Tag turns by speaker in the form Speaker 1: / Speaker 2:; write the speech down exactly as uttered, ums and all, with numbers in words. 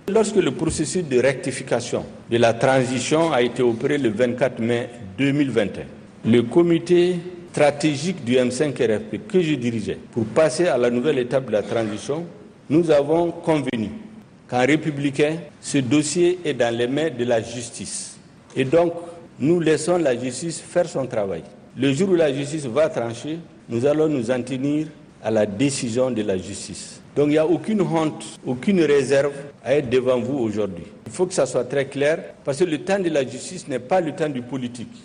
Speaker 1: Lorsque le processus de rectification de la transition a été opéré le vingt-quatre mai deux mille vingt et un, le comité stratégique du M cinq R F P que je dirigeais, pour passer à la nouvelle étape de la transition, nous avons convenu qu'en républicain, ce dossier est dans les mains de la justice. Et donc, nous laissons la justice faire son travail. Le jour où la justice va trancher, nous allons nous en tenir à la décision de la justice. Donc il n'y a aucune honte, aucune réserve à être devant vous aujourd'hui. Il faut que ça soit très clair, parce que le temps de la justice n'est pas le temps du politique.